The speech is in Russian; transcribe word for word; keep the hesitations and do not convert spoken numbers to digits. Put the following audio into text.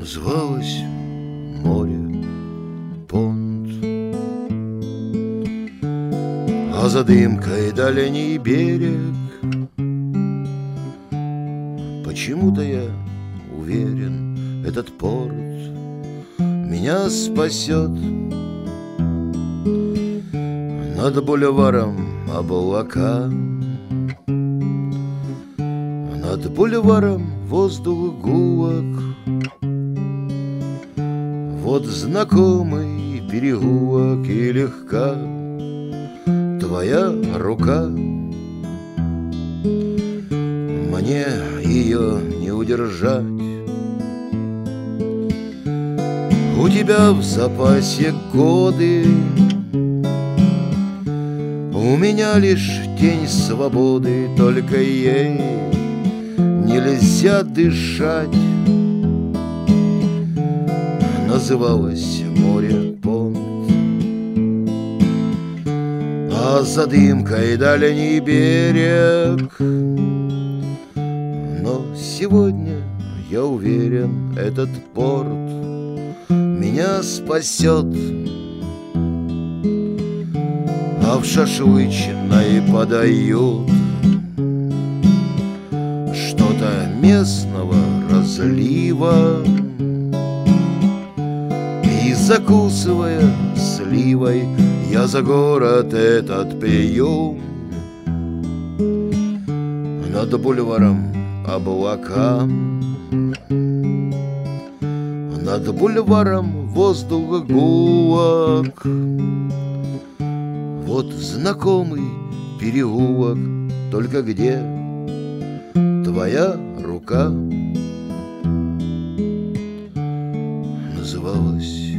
Называлось море Понт, а за дымкой дальний берег. Почему-то я уверен, этот порт меня спасет. Над бульваром облака, над бульваром воздух гулок. Вот знакомый переулок, и легка твоя рука. Мне ее не удержать. У тебя в запасе годы, у меня лишь тень свободы. Только ей нельзя дышать. Называлось море Понт, а за дымкой дальний берег. Но сегодня, я уверен, этот порт меня спасет. А в шашлычной подают что-то местного разлива, и, закусывая сливой, я за город этот пью. Над бульваром облака, над бульваром воздух гулок. Вот знакомый переулок, только где твоя рука? Называлась